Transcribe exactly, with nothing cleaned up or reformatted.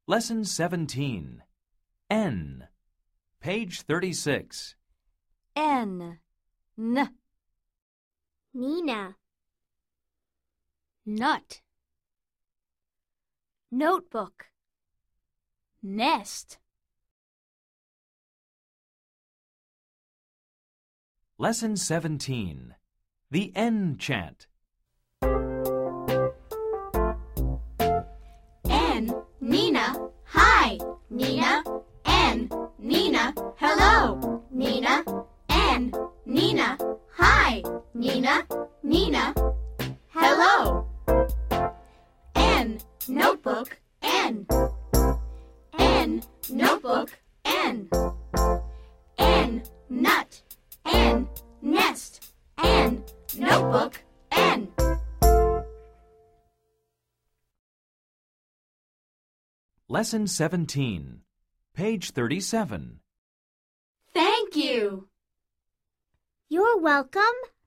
Lesson seventeen. N. Page thirty-six. N. N. Nina. Nut. Notebook. Nest. Lesson seventeen. The N chant. N, Nina, hi. Nina, N, Nina, hello. Nina, N, Nina, hi. Nina, Nina, hello. N, notebook, N. N, notebook, N. N, nut, N, nest, N, notebook, N. Lesson seventeen. Page thirty-seven. Thank you. You're welcome.